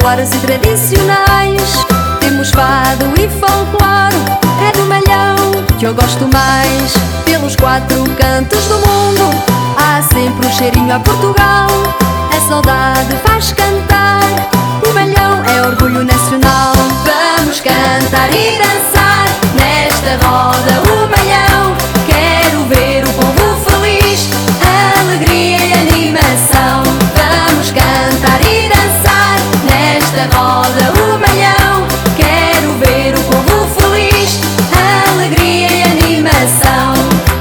populares e tradicionais. Temos fado e folclore, é do Malhão que eu gosto mais. Pelos quatro cantos do mundo há sempre um cheirinho a Portugal. A saudade faz cantar, o Malhão é orgulho nacional. Vamos cantar e dançar nesta roda o Malhão. Quero ver o povo feliz, alegria e animação. Vamos cantar e dançar nesta roda o Malhão. Quero ver o povo feliz, alegria e animação.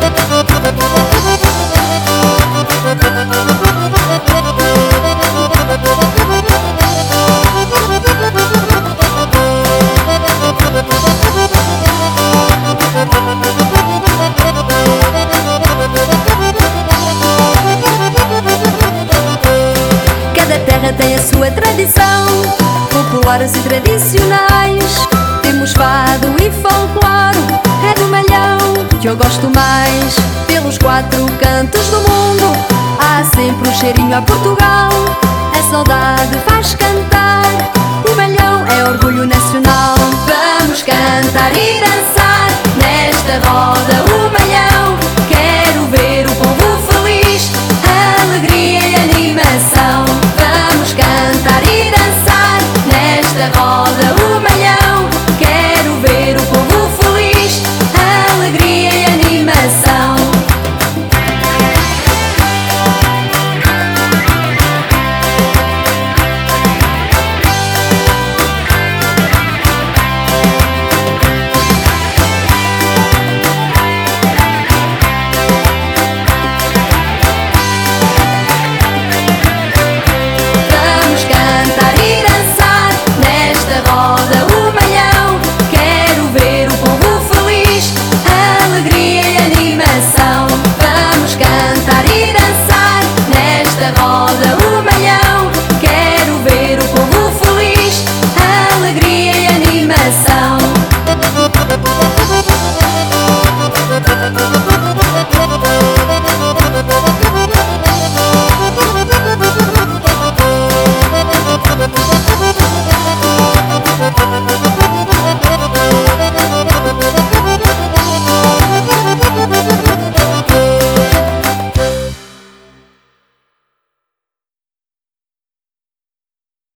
Cada terra tem a sua tradição, populares e tradicionais. Temos fado e folclore, é do Malhão que eu gosto mais. Pelos quatro cantos do mundo há sempre um cheirinho a Portugal. A saudade faz cantar, o Malhão é orgulho nacional. Vamos cantar e dançar nesta roda o Malhão. Quero ver o povo feliz, alegria e animação. Vamos cantar e